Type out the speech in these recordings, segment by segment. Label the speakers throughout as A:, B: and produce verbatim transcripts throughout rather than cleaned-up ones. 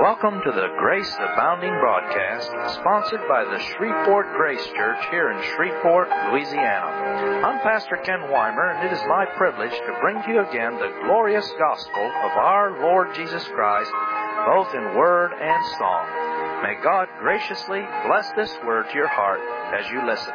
A: Welcome to the Grace Abounding broadcast, sponsored by the Shreveport Grace Church here in Shreveport, Louisiana. I'm Pastor Ken Weimer, and it is my privilege to bring to you again the glorious gospel of our Lord Jesus Christ, both in word and song. May God graciously bless this word to your heart as you listen.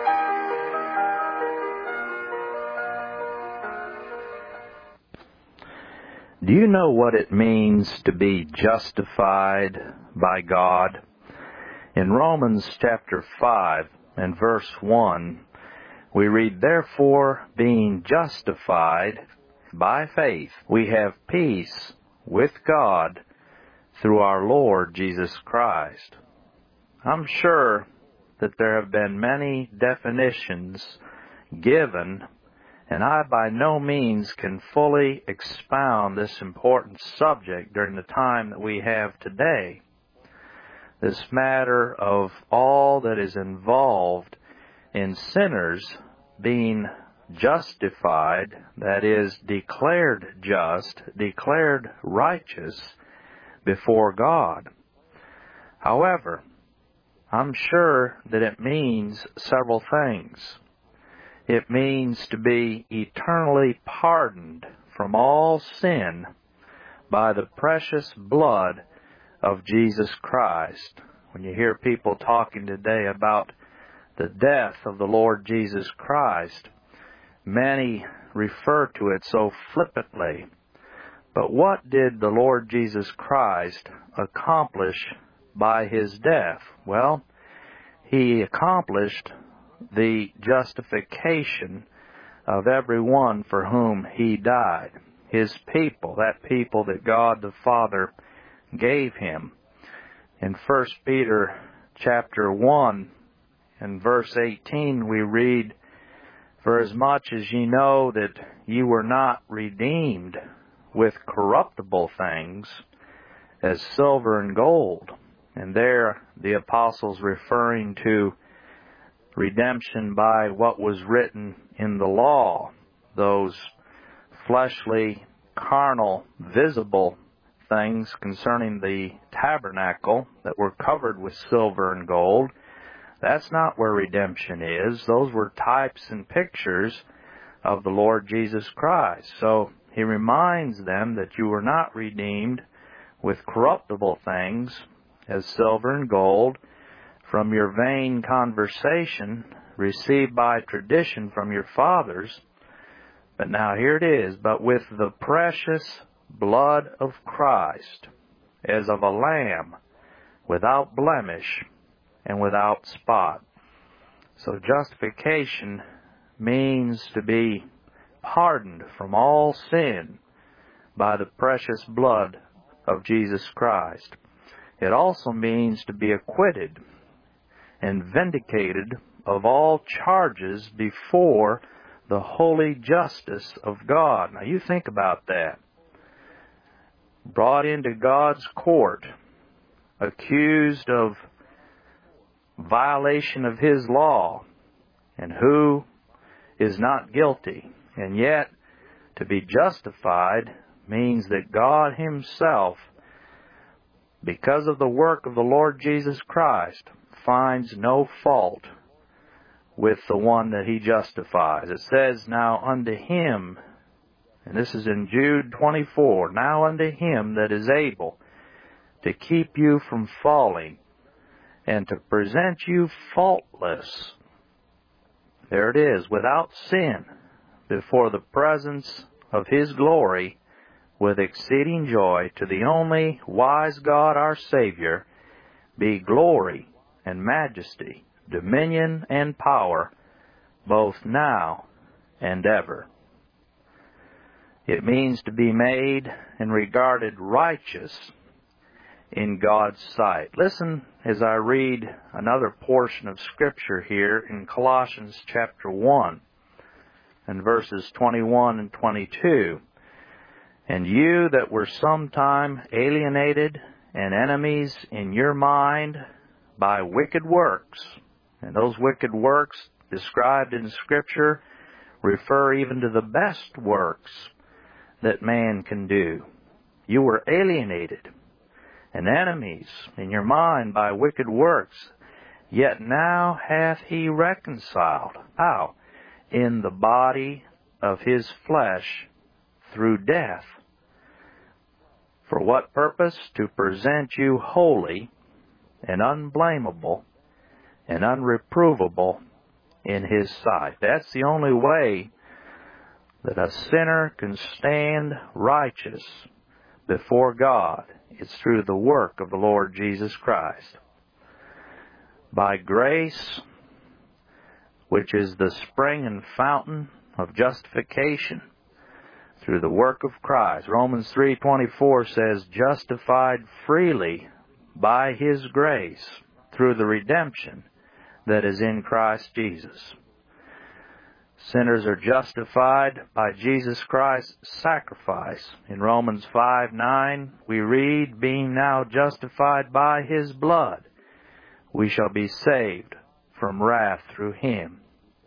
A: Do you know what it means to be justified by God? In Romans chapter five and verse one, we read, "Therefore, being justified by faith, we have peace with God through our Lord Jesus Christ." I'm sure that there have been many definitions given, and I by no means can fully expound this important subject during the time that we have today. This matter of all that is involved in sinners being justified, that is, declared just, declared righteous before God. However, I'm sure that it means several things. It means to be eternally pardoned from all sin by the precious blood of Jesus Christ. When you hear people talking today about the death of the Lord Jesus Christ, many refer to it so flippantly. But what did the Lord Jesus Christ accomplish by His death? Well, He accomplished the justification of everyone for whom He died, His people, that people that God the Father gave Him. In First Peter chapter one and verse eighteen we read, "For as much as ye know that ye were not redeemed with corruptible things, as silver and gold," and there the apostle's referring to redemption by what was written in the law, those fleshly, carnal, visible things concerning the tabernacle that were covered with silver and gold. That's not where redemption is. Those were types and pictures of the Lord Jesus Christ. So He reminds them that you were not redeemed with corruptible things, as silver and gold, from your vain conversation received by tradition from your fathers. But now here it is, "But with the precious blood of Christ, as of a lamb, without blemish and without spot." So justification means to be pardoned from all sin by the precious blood of Jesus Christ. It also means to be acquitted and vindicated of all charges before the holy justice of God. Now you think about that. Brought into God's court, accused of violation of His law, and who is not guilty. And yet, to be justified means that God Himself, because of the work of the Lord Jesus Christ, finds no fault with the one that He justifies. It says, "Now unto Him," and this is in Jude twenty-four, "now unto Him that is able to keep you from falling and to present you faultless," there it is, "without sin, before the presence of His glory, with exceeding joy, to the only wise God our Savior, be glory and majesty, dominion and power, both now and ever." It means to be made and regarded righteous in God's sight. Listen as I read another portion of Scripture here in Colossians chapter one and verses twenty-one and twenty-two. "And you that were sometime alienated and enemies in your mind by wicked works," and those wicked works described in Scripture refer even to the best works that man can do. "You were alienated and enemies in your mind by wicked works, yet now hath he reconciled. How? In the body of his flesh through death. For what purpose? To present you holy and unblameable and unreprovable in his sight. That's the only way that a sinner can stand righteous before God. It's through the work of the Lord Jesus Christ. By grace, which is the spring and fountain of justification, through the work of Christ. Romans three twenty-four says, justified freely by his grace through the redemption that is in Christ Jesus. Sinners are justified by Jesus Christ's sacrifice. In Romans five nine, we read, being now justified by his blood, we shall be saved from wrath through him.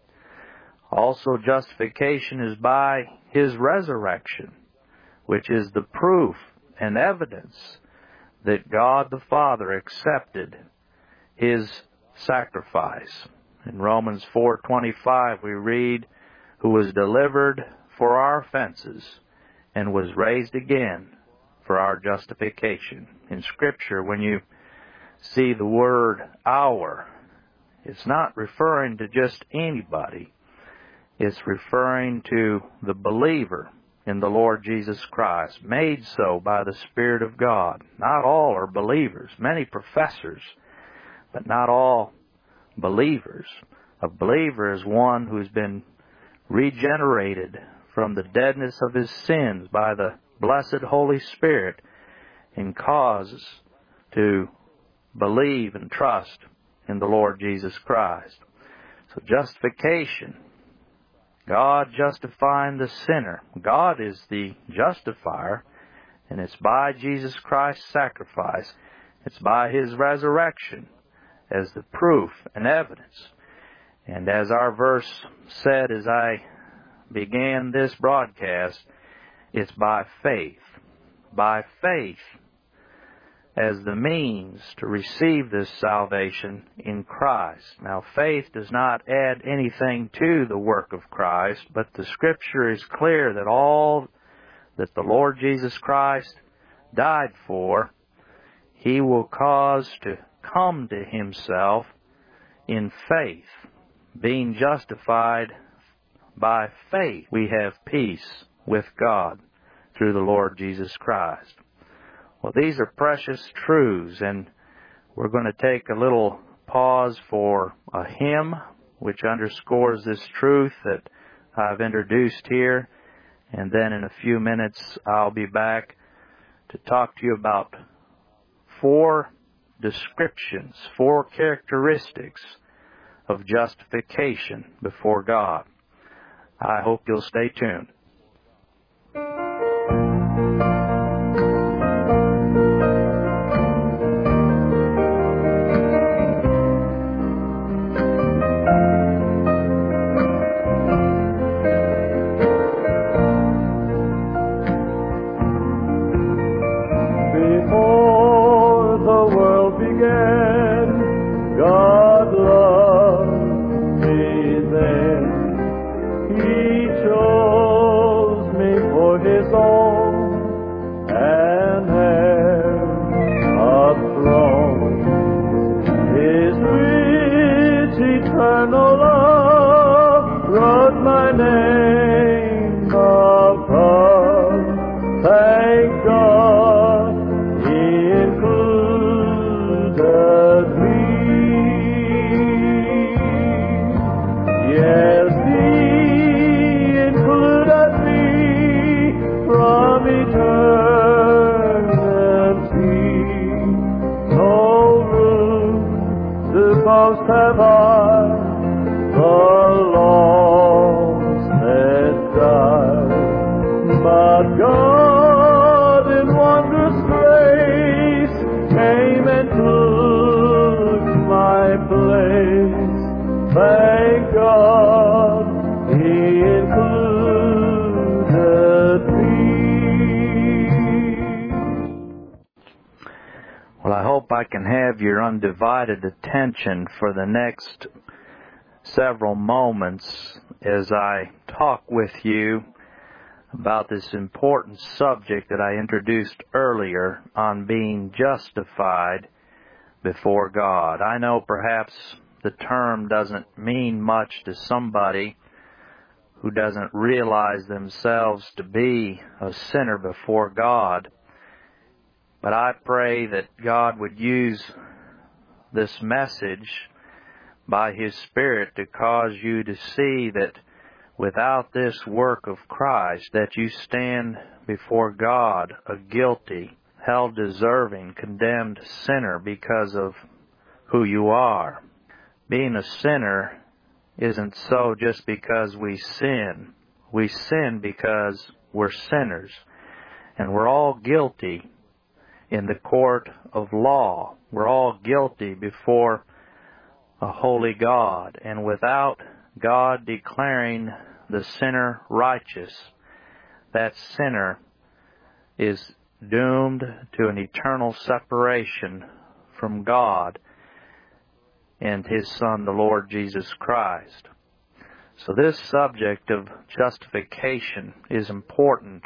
A: Also, justification is by his resurrection, which is the proof and evidence that God the Father accepted his sacrifice. In Romans four twenty-five we read, who was delivered for our offenses and was raised again for our justification. In Scripture, when you see the word our, it's not referring to just anybody. It's referring to the believer in the Lord Jesus Christ, made so by the Spirit of God. Not all are believers. Many professors, but not all believers. A believer is one who's been regenerated from the deadness of his sins by the blessed Holy Spirit and causes to believe and trust in the Lord Jesus Christ. So justification, God justifying the sinner. God is the justifier, and it's by Jesus Christ's sacrifice. It's by his resurrection as the proof and evidence. And as our verse said as I began this broadcast, it's by faith. By faith as the means to receive this salvation in Christ. Now, faith does not add anything to the work of Christ, but the Scripture is clear that all that the Lord Jesus Christ died for, he will cause to come to himself in faith. Being justified by faith, we have peace with God through the Lord Jesus Christ. Well, these are precious truths, and we're going to take a little pause for a hymn which underscores this truth that I've introduced here, and then in a few minutes I'll be back to talk to you about four descriptions, four characteristics of justification before God. I hope you'll stay tuned. Well, I hope I can have your undivided attention for the next several moments as I talk with you about this important subject that I introduced earlier on being justified before God. I know perhaps the term doesn't mean much to somebody who doesn't realize themselves to be a sinner before God. But I pray that God would use this message by His Spirit to cause you to see that without this work of Christ, that you stand before God a guilty, hell-deserving, condemned sinner because of who you are. Being a sinner isn't so just because we sin. We sin because we're sinners, and we're all guilty in the court of law. We're all guilty before a holy God, and without God declaring the sinner righteous, that sinner is doomed to an eternal separation from God and His Son, the Lord Jesus Christ. So this subject of justification is important,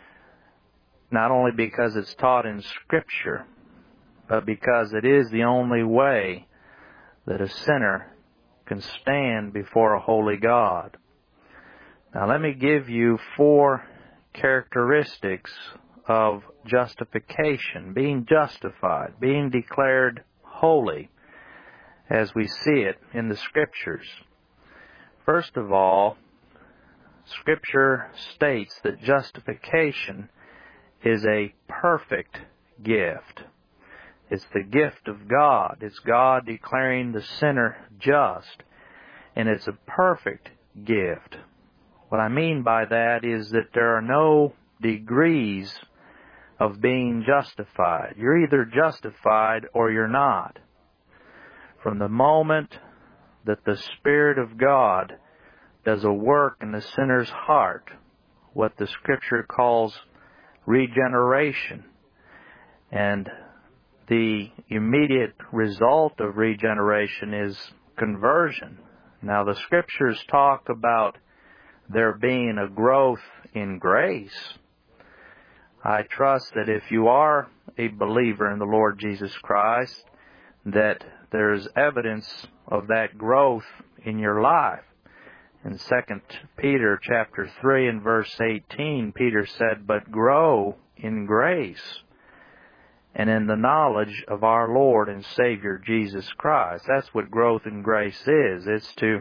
A: not only because it's taught in Scripture, but because it is the only way that a sinner can stand before a holy God. Now let me give you four characteristics of justification, being justified, being declared holy, as we see it in the Scriptures. First of all, Scripture states that justification is a perfect gift. It's the gift of God. It's God declaring the sinner just, and it's a perfect gift. What I mean by that is that there are no degrees of being justified. You're either justified or you're not. From the moment that the Spirit of God does a work in the sinner's heart, what the Scripture calls regeneration, and the immediate result of regeneration is conversion. Now, the Scriptures talk about there being a growth in grace. I trust that if you are a believer in the Lord Jesus Christ, that there's evidence of that growth in your life. In Second Peter chapter three and verse eighteen, Peter said, "But grow in grace and in the knowledge of our Lord and Savior Jesus Christ." That's what growth in grace is. It's to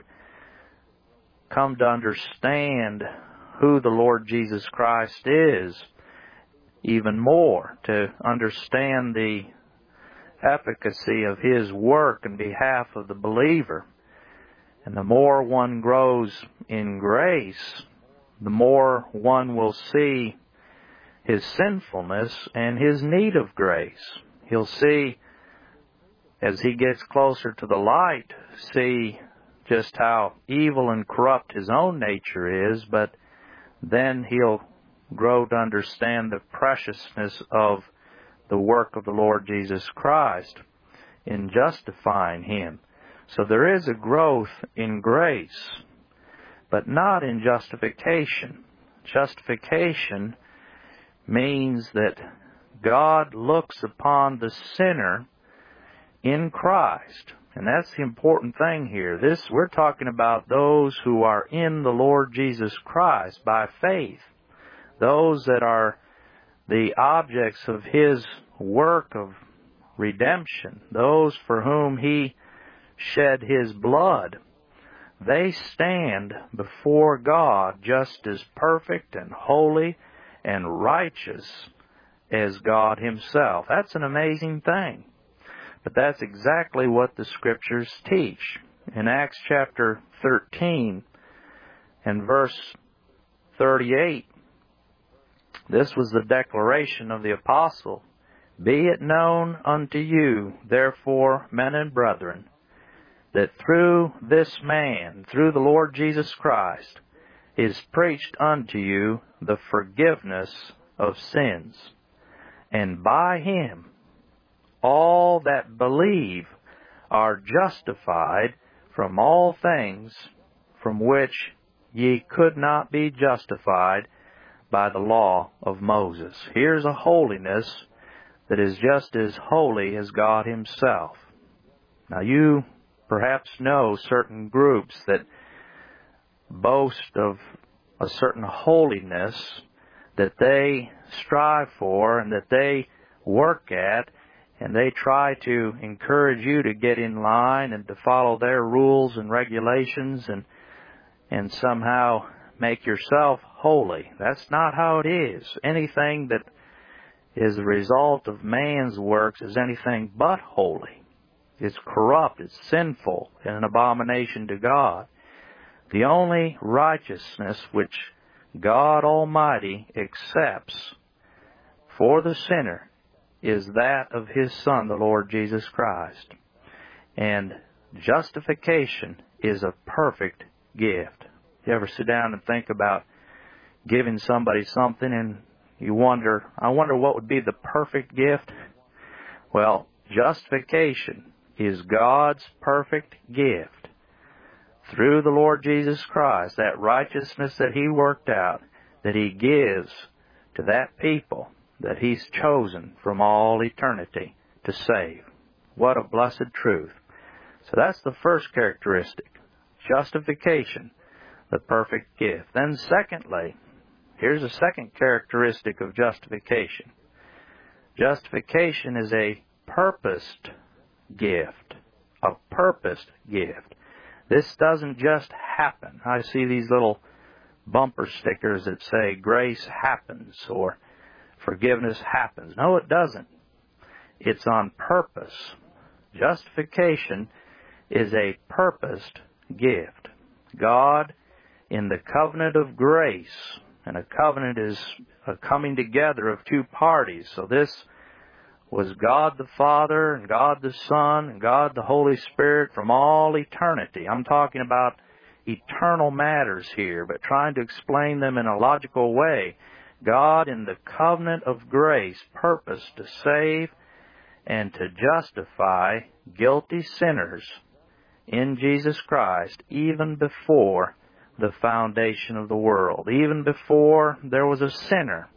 A: come to understand who the Lord Jesus Christ is even more, to understand the efficacy of His work in behalf of the believer. And the more one grows in grace, the more one will see his sinfulness and his need of grace. He'll see, as he gets closer to the light, see just how evil and corrupt his own nature is, but then he'll grow to understand the preciousness of the work of the Lord Jesus Christ in justifying him. So there is a growth in grace, but not in justification. Justification means that God looks upon the sinner in Christ. And that's the important thing here. This, we're talking about those who are in the Lord Jesus Christ by faith. Those that are the objects of His work of redemption. Those for whom He shed His blood. They stand before God just as perfect and holy and righteous as God Himself. That's an amazing thing. But that's exactly what the Scriptures teach. In Acts chapter thirteen and verse thirty-eight, this was the declaration of the apostle. "Be it known unto you, therefore, men and brethren, that through this man, through the Lord Jesus Christ, is preached unto you the forgiveness of sins. And by Him all all that believe are justified from all things from which ye could not be justified by the law of Moses. Here's a holiness that is just as holy as God Himself. Now you perhaps know certain groups that boast of a certain holiness that they strive for and that they work at, and they try to encourage you to get in line and to follow their rules and regulations and and somehow make yourself holy. That's not how it is. Anything that is a result of man's works is anything but holy. It's corrupt, it's sinful, and an abomination to God. The only righteousness which God Almighty accepts for the sinner is that of His Son, the Lord Jesus Christ. And justification is a perfect gift. You ever sit down and think about giving somebody something and you wonder, I wonder what would be the perfect gift? Well, justification is God's perfect gift through the Lord Jesus Christ, that righteousness that He worked out, that He gives to that people that He's chosen from all eternity to save. What a blessed truth. So that's the first characteristic, justification, the perfect gift. Then secondly, here's a second characteristic of justification. Justification is a purposed gift, a purposed gift. This doesn't just happen. I see these little bumper stickers that say grace happens or forgiveness happens. No, it doesn't. It's on purpose. Justification is a purposed gift. God, in the covenant of grace, and a covenant is a coming together of two parties. So this was God the Father and God the Son and God the Holy Spirit from all eternity. I'm talking about eternal matters here, but trying to explain them in a logical way. God, in the covenant of grace, purposed to save and to justify guilty sinners in Jesus Christ even before the foundation of the world, even before there was a sinner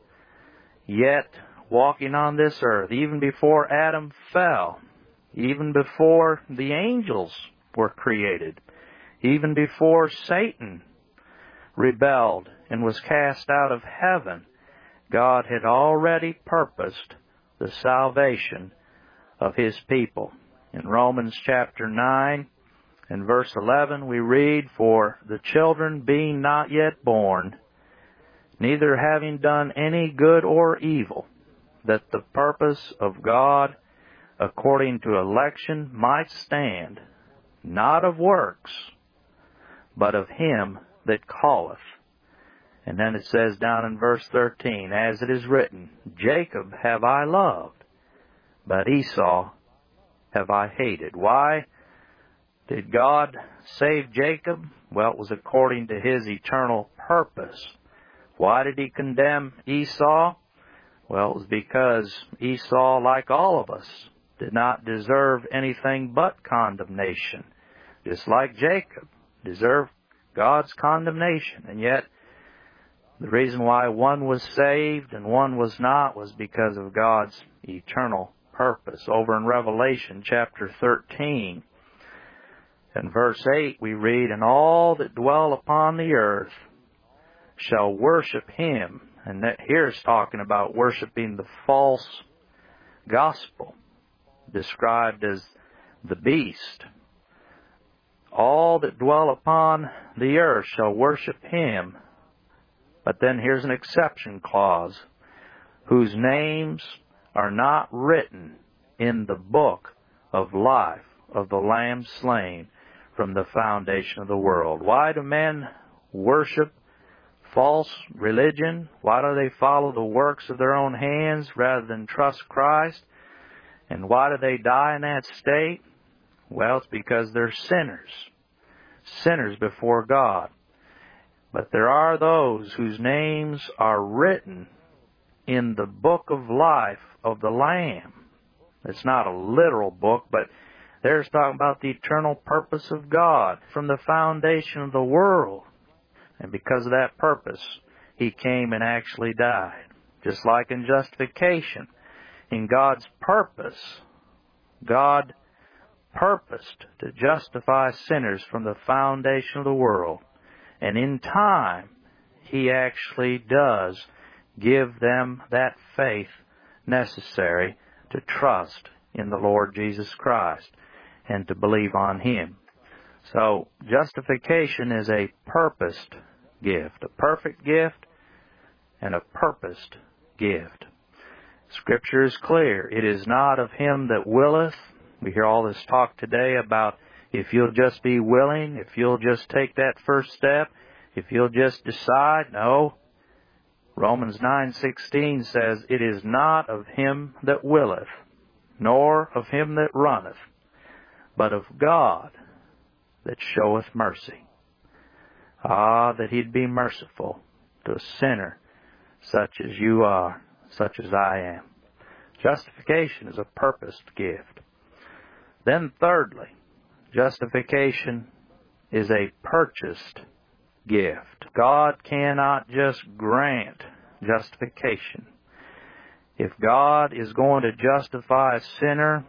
A: yet walking on this earth, even before Adam fell, even before the angels were created, even before Satan rebelled and was cast out of heaven. God had already purposed the salvation of His people. In Romans chapter nine and verse eleven we read, "For the children being not yet born, neither having done any good or evil, that the purpose of God according to election might stand, not of works, but of Him that calleth." And then it says down in verse thirteen, "As it is written, Jacob have I loved, but Esau have I hated." Why did God save Jacob? Well, it was according to His eternal purpose. Why did He condemn Esau? Well, it was because Esau, like all of us, did not deserve anything but condemnation. Just like Jacob deserved God's condemnation. And yet, the reason why one was saved and one was not was because of God's eternal purpose. Over in Revelation chapter thirteen and verse eight we read, "And all that dwell upon the earth shall worship Him." And that here is talking about worshiping the false gospel, described as the beast. All that dwell upon the earth shall worship Him. But then here's an exception clause, "whose names are not written in the book of life of the Lamb slain from the foundation of the world." Why do men worship false religion? Why do they follow the works of their own hands rather than trust Christ? And why do they die in that state? Well, it's because they're sinners. Sinners before God. But there are those whose names are written in the book of life of the Lamb. It's not a literal book, but there's talking about the eternal purpose of God from the foundation of the world. And because of that purpose, He came and actually died. Just like in justification, in God's purpose, God purposed to justify sinners from the foundation of the world. And in time, He actually does give them that faith necessary to trust in the Lord Jesus Christ and to believe on Him. So, justification is a purposed gift, a perfect gift and a purposed gift. Scripture is clear. It is not of him that willeth. We hear all this talk today about if you'll just be willing, if you'll just take that first step, if you'll just decide. No. Romans nine sixteen says, it is not of him that willeth, nor of him that runneth, but of God that showeth mercy. Ah, that He'd be merciful to a sinner such as you are, such as I am. Justification is a purposed gift. Then thirdly, justification is a purchased gift. God cannot just grant justification. If God is going to justify a sinner,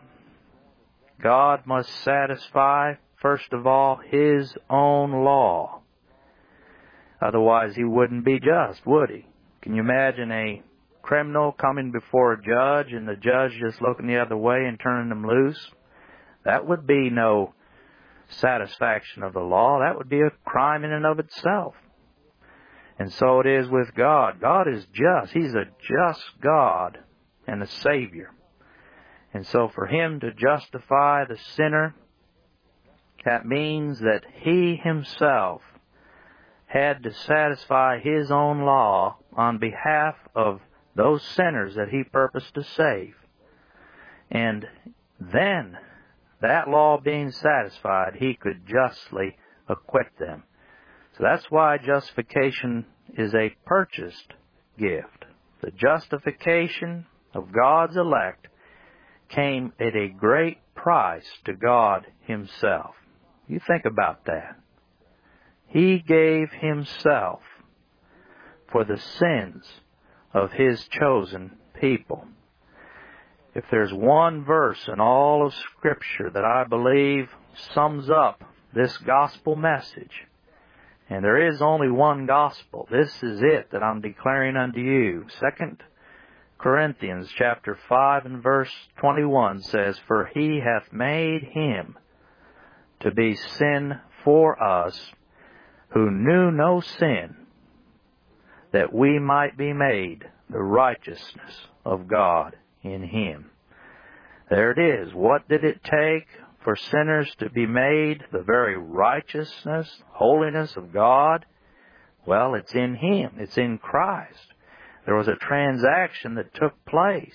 A: God must satisfy, first of all, His own law. Otherwise, He wouldn't be just, would He? Can you imagine a criminal coming before a judge and the judge just looking the other way and turning them loose? That would be no satisfaction of the law. That would be a crime in and of itself. And so it is with God. God is just. He's a just God and a Savior. And so for Him to justify the sinner, that means that He Himself had to satisfy His own law on behalf of those sinners that He purposed to save. And then, that law being satisfied, He could justly acquit them. So that's why justification is a purchased gift. The justification of God's elect came at a great price to God Himself. You think about that. He gave Himself for the sins of His chosen people. If there's one verse in all of Scripture that I believe sums up this gospel message, and there is only one gospel, this is it that I'm declaring unto you. Second Corinthians chapter five and verse twenty-one says, for He hath made Him to be sin for us, who knew no sin, that we might be made the righteousness of God in Him. There it is. What did it take for sinners to be made the very righteousness, holiness of God? Well, it's in Him. It's in Christ. There was a transaction that took place.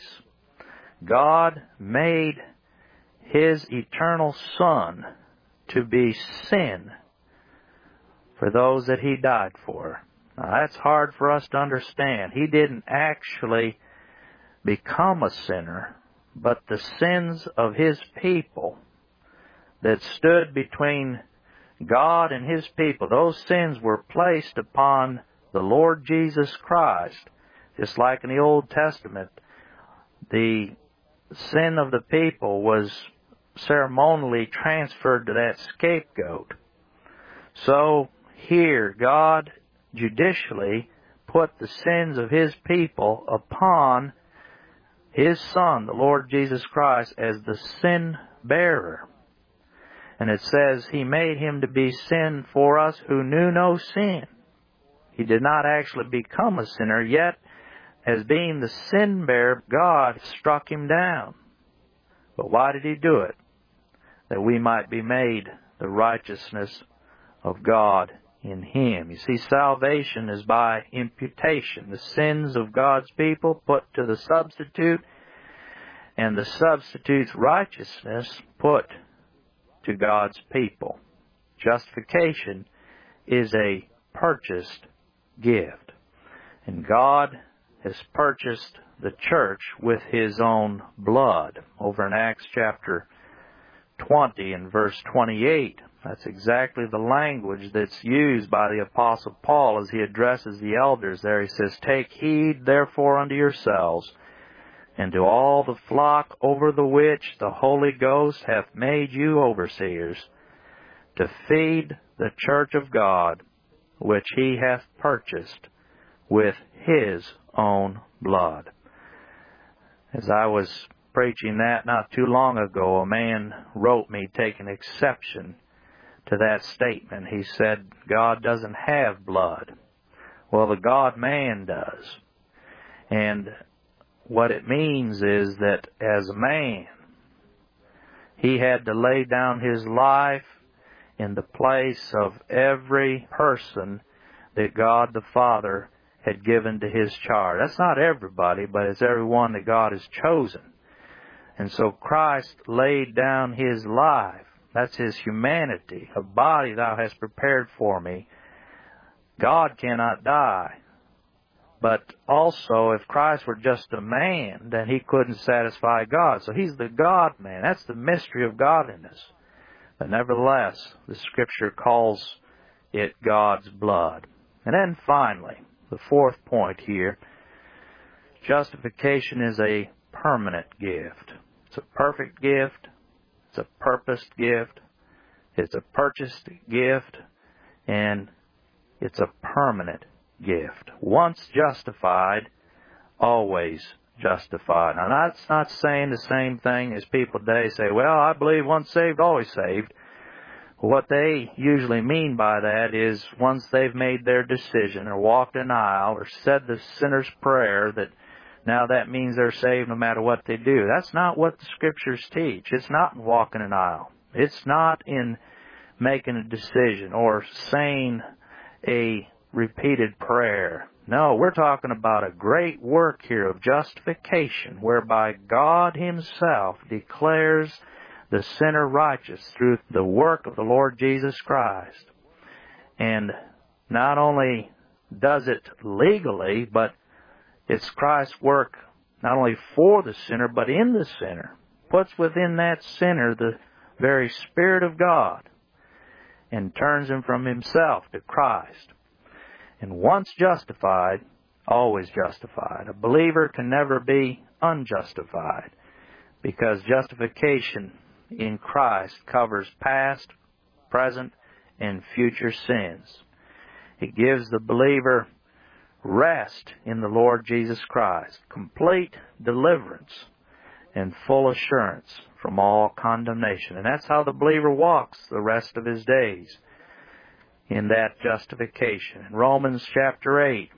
A: God made His eternal Son to be sin for those that He died for. Now, that's hard for us to understand. He didn't actually become a sinner, but the sins of His people that stood between God and His people, those sins were placed upon the Lord Jesus Christ. Just like in the Old Testament, the sin of the people was ceremonially transferred to that scapegoat. So here, God judicially put the sins of His people upon His Son, the Lord Jesus Christ, as the sin bearer. And it says He made Him to be sin for us who knew no sin. He did not actually become a sinner, yet as being the sin bearer, God struck Him down. But why did He do it? That we might be made the righteousness of God in Him. You see, salvation is by imputation. The sins of God's people put to the substitute, and the substitute's righteousness put to God's people. Justification is a purchased gift. And God has purchased the church with His own blood. Over in Acts chapter twenty and verse twenty-eight, that's exactly the language that's used by the Apostle Paul as he addresses the elders there. He says, "Take heed therefore unto yourselves, and to all the flock over the which the Holy Ghost hath made you overseers, to feed the church of God, which He hath purchased with His own blood." As I was preaching that not too long ago, a man wrote me taking exception to that statement. He said, God doesn't have blood. Well, the God-man does. And what it means is that as a man, He had to lay down His life in the place of every person that God the Father had given to His charge. That's not everybody, but it's everyone that God has chosen. And so Christ laid down His life. That's His humanity. A body thou hast prepared for me. God cannot die. But also, if Christ were just a man, then He couldn't satisfy God. So He's the God-man. That's the mystery of godliness. But nevertheless, the Scripture calls it God's blood. And then finally, the fourth point here, justification is a permanent gift. It's a perfect gift. It's a purposed gift. It's a purchased gift. And it's a permanent gift. Once justified, always justified. Now, that's not saying the same thing as people today say, well, I believe once saved, always saved. What they usually mean by that is once they've made their decision or walked an aisle or said the sinner's prayer, that now that means they're saved no matter what they do. That's not what the Scriptures teach. It's not in walking an aisle. It's not in making a decision or saying a repeated prayer. No, we're talking about a great work here of justification, whereby God Himself declares the sinner righteous through the work of the Lord Jesus Christ. And not only does it legally, but it's Christ's work not only for the sinner, but in the sinner. Puts within that sinner the very Spirit of God and turns him from himself to Christ. And once justified, always justified. A believer can never be unjustified, because justification in Christ covers past, present, and future sins. It gives the believer rest in the Lord Jesus Christ, complete deliverance and full assurance from all condemnation. And that's how the believer walks the rest of his days, in that justification. In Romans chapter eight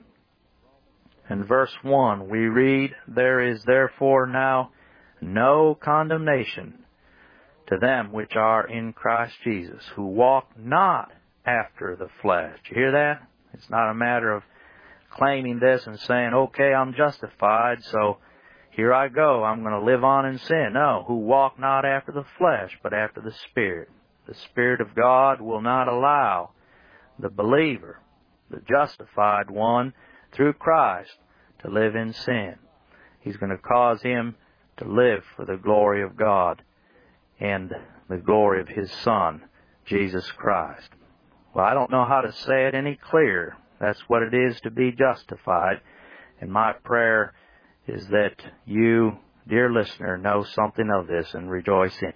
A: and verse one, we read, "There is therefore now no condemnation to them which are in Christ Jesus, who walk not after the flesh." Do you hear that? It's not a matter of claiming this and saying, okay, I'm justified, so here I go, I'm going to live on in sin. No, who walk not after the flesh, but after the Spirit. The Spirit of God will not allow the believer, the justified one, through Christ, to live in sin. He's going to cause him to live for the glory of God and the glory of His Son, Jesus Christ. Well, I don't know how to say it any clearer. That's what it is to be justified. And my prayer is that you, dear listener, know something of this and rejoice in it.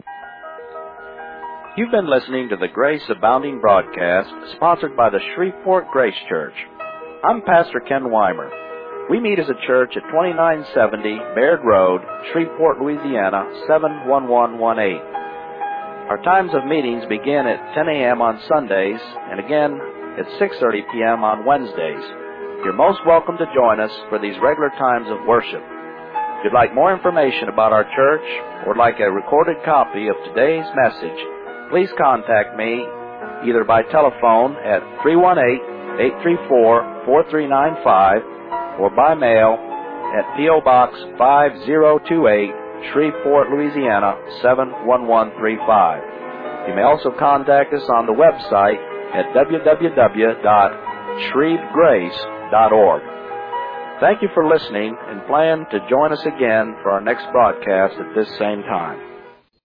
B: You've been listening to the Grace Abounding broadcast, sponsored by the Shreveport Grace Church. I'm Pastor Ken Weimer. We meet as a church at twenty-nine seventy Baird Road, Shreveport, Louisiana, seven one one one eight. Our times of meetings begin at ten a.m. on Sundays and again at six thirty p.m. on Wednesdays. You're most welcome to join us for these regular times of worship. If you'd like more information about our church or would like a recorded copy of today's message, please contact me either by telephone at three one eight, eight three four, four three nine five or by mail at P O Box five zero two eight, Shreveport, Louisiana, seven one one three five. You may also contact us on the website at w w w dot shreve grace dot org. Thank you for listening, and plan to join us again for our next broadcast at this same time.